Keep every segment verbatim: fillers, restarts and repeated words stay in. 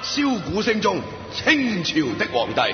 簫鼓聲中，清朝的皇帝。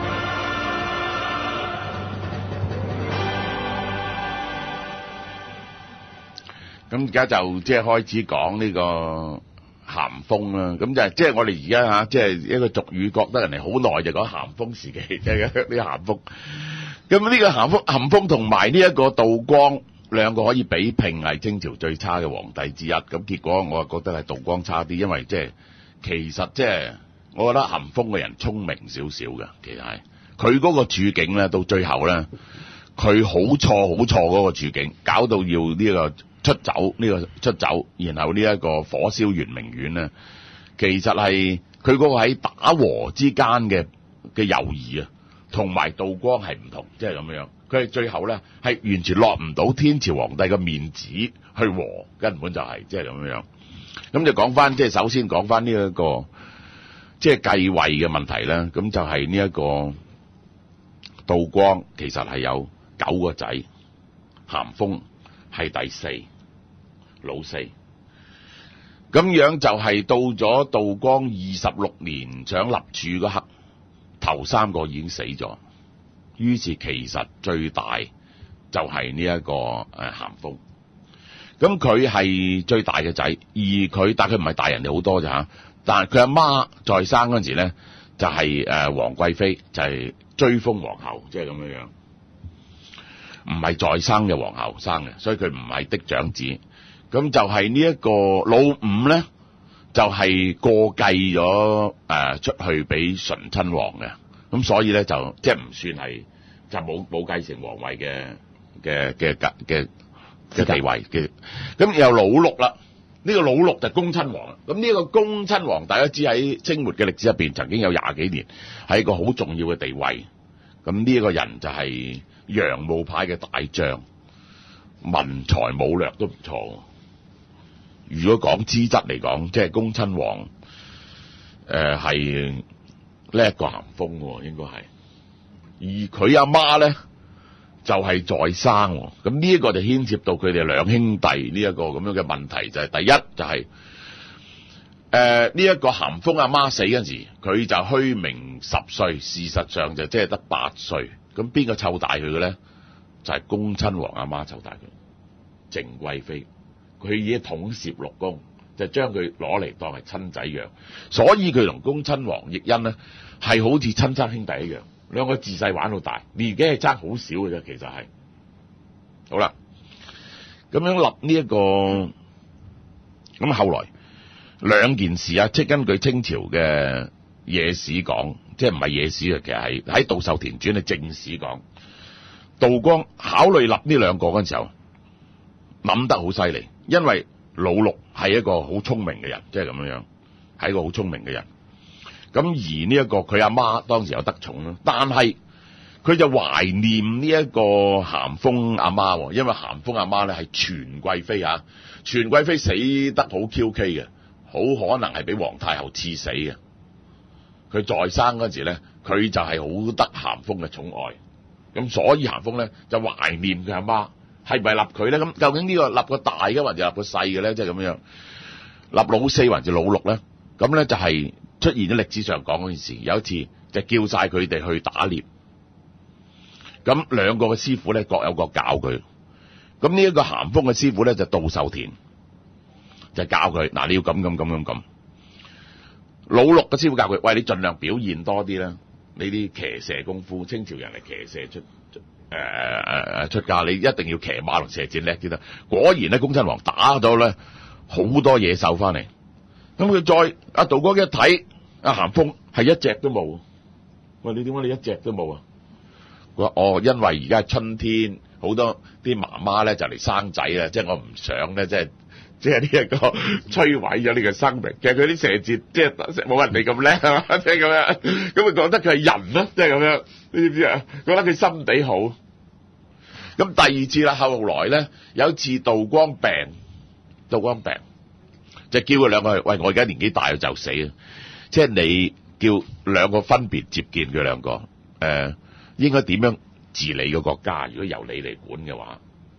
咁而家就即係開始講呢個咸豐啦，咁就即係我哋而家嚇，即係一個俗語，覺得人哋好耐就講咸豐時期，即係呢個咸豐。咁呢個咸豐咸豐同埋呢一個道光兩個可以比拼係清朝最差嘅皇帝之一。咁結果我覺得係道光差啲，因為即係其實即係我覺得咸豐嘅人聰明少少嘅，其實係佢嗰個處境咧，到最後咧，佢好錯好錯嗰個處境，搞到要呢個出走呢個出走，然後呢一個火燒圓明園咧，其實係佢嗰個喺打和之間嘅嘅猶豫啊，同埋道光係唔同，即係咁樣。佢係最後咧係完全落唔到天朝皇帝嘅面子去和，根本就係即係咁樣。咁就講翻，即係首先講翻呢一個即係繼位嘅問題啦。咁就係呢一個道光其實係有九個仔，咸豐係第四，老四。咁樣就係到咗道光二十六年想立儲嗰刻，頭三個已經死咗。於是其實最大就係呢一個誒咸豐。咁佢係最大嘅仔，而佢但佢唔係大人哋好多咋嚇。但係佢阿媽在生嗰陣時咧，就係誒皇貴妃，就係追封皇后，即係咁樣樣。唔係在生嘅皇后生嘅，所以佢唔係嫡長子。咁就係呢一個老五咧，就係、是、過繼咗誒出去俾醇親王嘅。咁所以咧就即係唔算係就冇冇繼承皇位嘅嘅嘅嘅嘅地位嘅。咁又老六啦，呢、這個老六就恭親王啦。咁呢個恭親王大家知喺清末嘅歷史入邊曾經有廿幾年係一個好重要嘅地位。咁呢一個人就係洋務派嘅大將，文才武略都唔錯。如果講資質嚟講，即係恭親王誒係叻過咸豐喎，應該係。而佢阿媽咧就係、是、在生，咁呢一個就牽涉到佢哋兩兄弟呢一個咁樣嘅問題，就係、是、第一就係誒呢一個咸豐阿媽死嗰陣時，佢就虛名十歲，事實上就即係得八歲。咁邊個湊大佢嘅咧？就係、是、恭親王阿媽湊大佢，靜貴妃。佢已經統攝六宮，就將佢攞嚟當係親仔養，所以佢同恭親王奕欣咧係好似親生兄弟一樣，兩個自細玩到大，年紀係爭好少嘅啫，其實係。好啦，咁樣立呢、這、一個，咁後來兩件事啊，即係根據清朝嘅野史講，即係唔係野史啊，其實係喺《杜秀田傳》嘅正史講，道光考慮立呢兩個嗰陣時候，諗得好犀利。因為老六係一個好聰明嘅人，即係咁樣樣，係一個好聰明嘅人。咁而呢一個佢阿媽當時有得寵啦，但係佢就懷念呢一個咸豐阿媽，因為咸豐阿媽咧係全貴妃啊，全貴妃死得好 Q K 嘅，好可能係俾皇太后賜死嘅。佢在生嗰時咧，佢就係好得咸豐嘅寵愛，咁所以咸豐咧就懷念佢阿媽。係咪立佢咧？咁究竟呢個立個大嘅，還是立個細嘅咧？即係咁樣，立老四還是老六咧？咁咧就係出現咗歷史上講嗰件事。有一次就叫晒佢哋去打獵，咁兩個嘅師傅咧各有各教佢。咁呢一個咸豐嘅師傅咧就杜秀田，就教佢嗱，你要咁咁咁咁咁。老六嘅師傅教佢，喂，你盡量表現多啲啦，你啲騎射功夫，清朝人嚟騎射出。誒誒誒出家，你一定要騎馬同射箭叻啲得。果然咧，恭親王打咗咧好多野獸翻嚟。咁佢再阿道光一睇，阿咸豐係一隻都冇。喂，你點解你一隻都冇啊？佢話哦，因為而家係春天，好多啲媽媽咧就嚟生仔啦，即係我唔想咧，即係即係呢一個摧毀咗呢個生命。其實佢啲射箭即係冇人哋咁叻係嘛，即係咁樣。咁佢覺得佢係人咯，即係咁樣。你知唔知啊？覺得佢心地好。咁第二次啦，後來咧有一次道光病，道光病就叫佢兩個去，喂，我而家年紀大就死啊！即係你叫兩個分別接見佢兩個，誒、呃，應該點樣治理個國家？如果由你嚟管嘅話，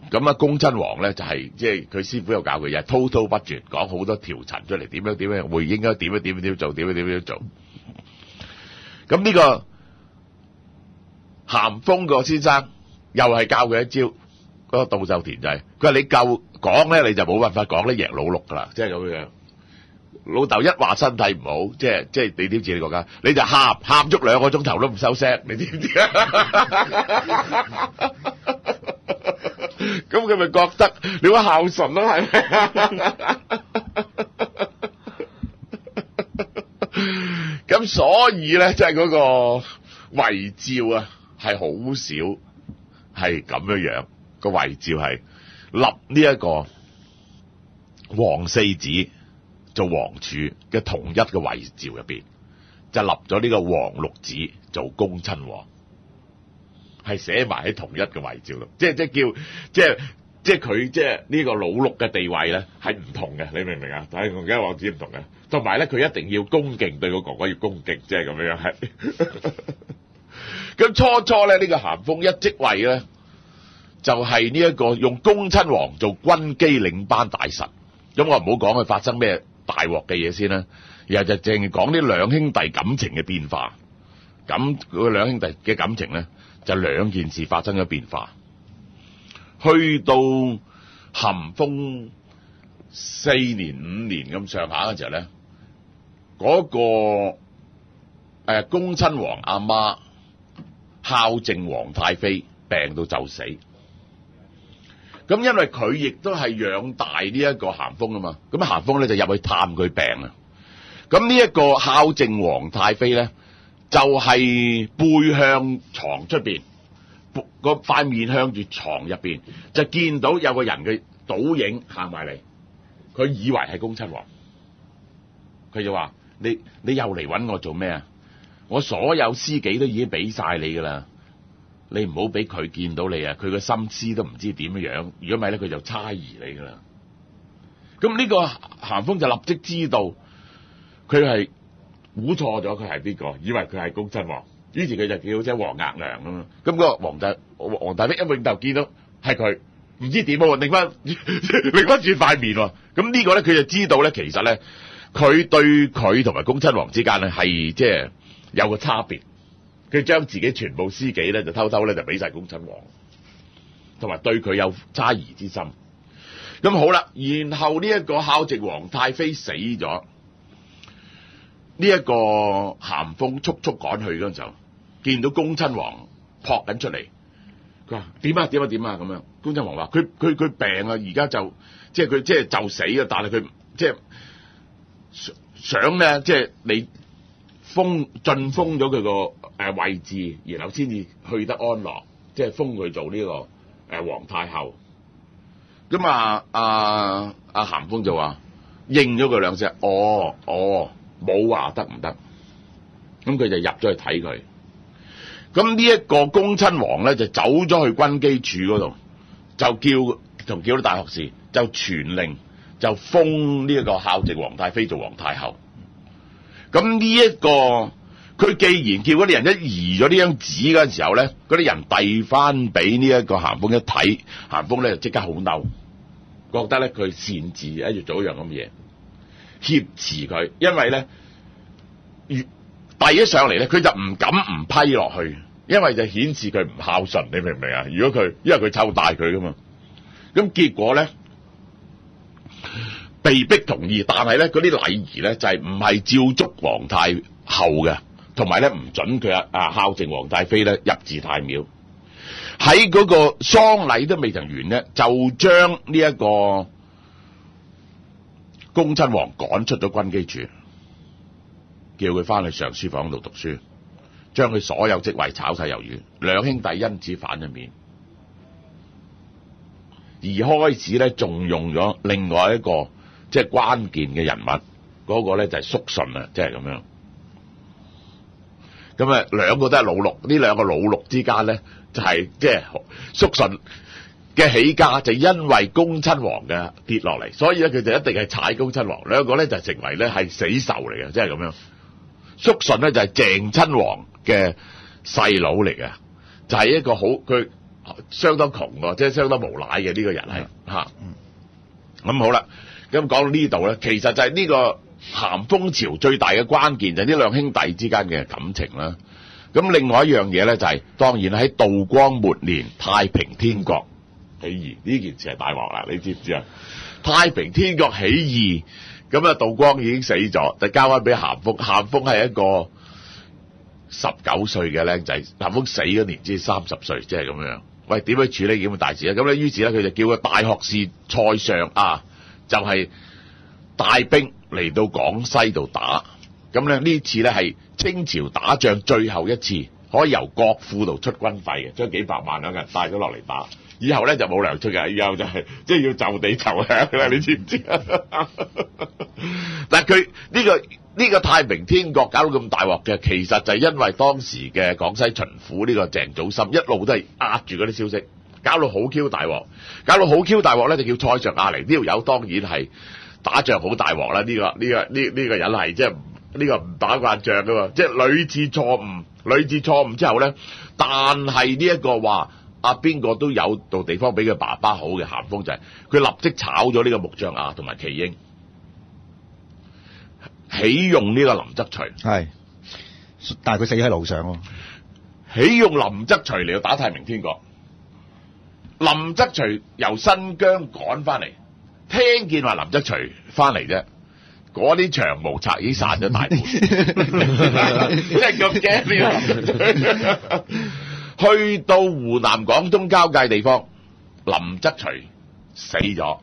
咁啊，恭親王咧就係即係佢師傅有教佢嘢，滔滔不絕講好多條陳出嚟，點樣點樣會應該點樣點樣點樣做，點樣點樣做。咁呢個咸豐個先生又係教佢一招，嗰、那個杜秀田就係、是，佢話你夠講咧，你就冇辦法講得贏老六噶啦，即係咁樣。老豆一話身體唔好，即係即係你點知你國家，你就喊喊足兩個鐘頭都唔收聲，你知唔知啊？咁佢咪覺得你好孝順咯，係咪？咁所以咧，即係嗰個遺詔啊，係好少係咁樣樣。個遺詔係立呢一個皇四子做皇儲嘅同一個遺詔入邊，就立咗呢個皇六子做恭親王。係寫埋喺同一個遺詔度，即係即係叫即係即係佢即係呢個老六嘅地位咧係唔同嘅，你明唔明啊？但係同其他王子唔同嘅，同埋咧佢一定要恭敬，對個哥哥要恭敬，即係咁樣係。咁初初咧呢、這個咸豐一職位咧就係呢一個用恭親王做軍機領班大臣。咁我唔好講佢發生咩大鑊嘅嘢先啦，然後就淨係講呢兩兄弟感情嘅變化。咁佢兩兄弟嘅感情咧。就兩件事發生咗變化，去到咸豐四年五年咁上下嘅時候咧，嗰、那個誒恭親王阿媽孝靜皇太妃病到就死，咁因為佢亦都係養大呢一個咸豐啊嘛，咁咸豐咧就入去探佢病啊，咁呢一個孝靜皇太妃咧。就係背向床出邊，個塊面向住床入邊，就見到有個人嘅倒影行埋嚟，佢以為係恭親王，佢就話：你你又嚟搵我做咩啊？我所有私己都已經俾晒你噶啦，你唔好俾佢見到你啊！佢個心思都唔知點樣，如果唔係咧，佢就猜疑你噶啦。咁呢個咸豐就立即知道佢係。估錯咗佢係邊個，以為佢係恭親王，於是佢就叫即係黃額娘咁嘛。咁個皇帝皇太妃一永就見到係佢，唔知點喎，擰翻擰翻轉塊面喎。咁呢個咧，佢就知道咧，其實咧，佢對佢同埋恭親王之間咧係即係有個差別。佢將自己全部私己咧就偷偷咧就俾晒恭親王，同埋對佢有猜疑之心。咁好啦，然後呢一個孝靜皇太妃死咗。呢、這、一個咸豐速速趕去嗰陣時候，見到恭親王撲緊出嚟，佢話點啊點啊點啊咁樣。恭親王話：佢佢佢病啊，而家就即係佢即係就死啊，但係佢即係想咧，即係你封晉封咗佢個誒位置，然後先至去得安樂，即係封佢做呢個誒皇太后。咁啊啊啊咸豐就話應咗佢兩聲，哦哦。冇話得唔得，咁佢就入咗去睇佢。咁呢一個恭親王咧就走咗去軍機處嗰度，就叫同叫啲大學士就傳令，就封呢一個孝靜皇太妃做皇太后。咁呢一個佢既然叫嗰啲人一移咗呢張紙嗰陣時候咧，嗰啲人遞翻俾呢一個咸豐一睇，咸豐咧就即刻好嬲，覺得咧佢擅自喺度做一樣咁嘢。挾持佢，因為咧，遞咗上嚟咧，佢就唔敢唔批落去，因為就顯示佢唔孝順，你明唔明啊？如果佢，因為佢湊大佢噶嘛，咁結果咧，被逼同意，但係咧嗰啲禮儀咧就係唔係照足皇太后嘅，同埋咧唔准佢啊啊孝靜皇太妃咧入自太廟，喺嗰個喪禮都未曾完咧，就將呢一個恭親王趕出咗軍機處，叫佢翻去上書房度讀書，將佢所有職位炒晒魷魚，兩兄弟因此反咗面。而開始咧，仲用咗另外一個即係關鍵嘅人物，嗰、那個咧就係肅順啊，即係咁樣。咁啊，兩個都係老六，呢兩個老六之間咧，就係即係肅順嘅起家就因為恭親王嘅跌落嚟，所以咧佢就一定係踩恭親王，兩個咧就成為咧係死仇嚟嘅，即係咁樣。肅順咧就係鄭親王嘅細佬嚟嘅，就係、是、一個好佢相當窮喎，即係相當無賴嘅呢個人係嚇。咁好啦，咁講到呢度咧，其實就係呢個咸豐朝最大嘅關鍵就係呢兩兄弟之間嘅感情啦。咁另外一樣嘢咧就係、是、當然喺道光末年太平天國起義呢件事係大鑊啦，你知唔知啊？太平天國起義，咁啊道光已經死咗，就交翻俾咸豐。咸豐係一個十九歲嘅僆仔，咸豐死嗰年至三十歲，即係咁樣。喂，點樣處理咁嘅大事咧？咁咧，於是咧，佢就叫個大學士蔡尚啊，就係、是、帶兵嚟到廣西度打。咁咧呢次咧係清朝打仗最後一次，可以由國庫度出軍費嘅，將幾百萬兩人帶咗落嚟打。以後咧就冇糧出嘅，以後就係即係要就地就響啦，你知唔知啊？但係佢呢個呢、呢個太平天國搞到咁大鑊嘅，其實就係因為當時嘅廣西巡撫呢個鄭祖森一路都係壓住嗰啲消息，搞到好 Q 大鑊，搞到好 Q 大鑊咧，就叫蔡尚亞嚟。呢條友當然係打仗好大鑊啦，呢、呢個呢、呢個呢呢、呢個人係即係呢個唔打慣仗噶嘛，即係屢次錯誤，屢次錯誤之後咧，但係呢一個話。啊，邊個都有度地方比佢爸爸好嘅，咸豐就係、是、佢立即炒咗呢個木匠亞同埋祁英，起用呢個林則徐， 係，但係佢死喺路上喎。 起用林則徐嚟到打太平天國，林則徐由新疆趕翻嚟，聽見話林則徐翻嚟啫，嗰啲長毛賊已經散咗大半，真係咁驚去到湖南廣東交界地方，林則徐死咗，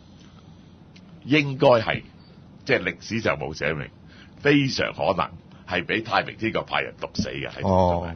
應該係即係歷史上冇寫明，非常可能係俾太平天國派人毒死嘅。 哦，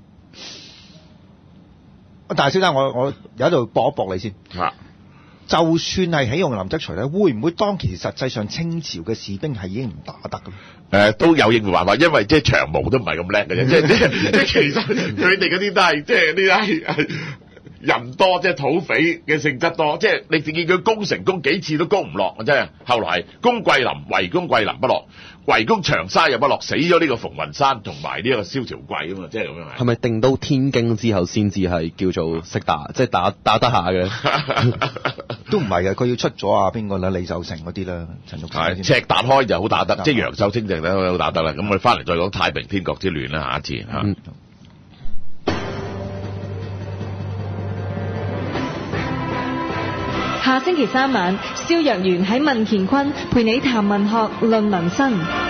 但係小生，我我有喺度搏一搏你先。 啊， 就算係起用林則徐咧，會唔會當其時實際上清朝嘅士兵係已經唔打得嘅？ 誒、呃、都有應付辦法，因為即係長毛都唔係咁叻嘅啫，即係即係即係其實佢哋嗰啲都係即係呢啲係人多，即係土匪嘅性質多，即係你見佢攻城攻幾次都攻唔落，真係。後來係攻桂林，圍攻桂林不落，圍攻長沙又不落，死咗呢個馮雲山同埋呢一個蕭朝貴啊嘛，即係咁樣係。 係咪定到天京之後先至係叫做識打，即係打打得下嘅？ 都唔係嘅，佢要出咗啊邊個啦？李秀成嗰啲啦，陳玉成。 赤達開就好打得，即係楊秀清就好打得啦。咁我哋翻嚟再講太平天國之亂啦，下一次嚇。嗯下星期三晚，蕭若元喺文乾坤陪你談文學論民生。